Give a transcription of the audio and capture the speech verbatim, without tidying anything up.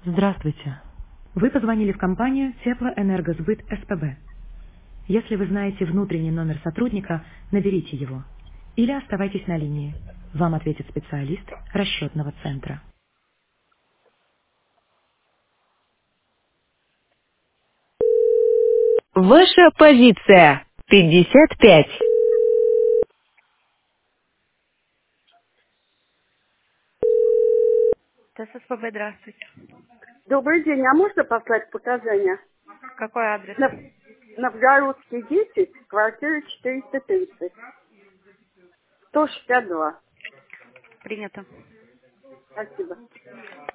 Здравствуйте. Вы позвонили в компанию Теплоэнергосбыт СПБ. Если вы знаете внутренний номер сотрудника, наберите его. Или оставайтесь на линии. Вам ответит специалист расчетного центра. Ваша позиция. пятьдесят пять. ТССПБ, здравствуйте. Добрый день, а можно послать показания? Какой адрес? На, Новгородский десять, квартира четыреста тридцать, сто шестьдесят два. Принято. Спасибо.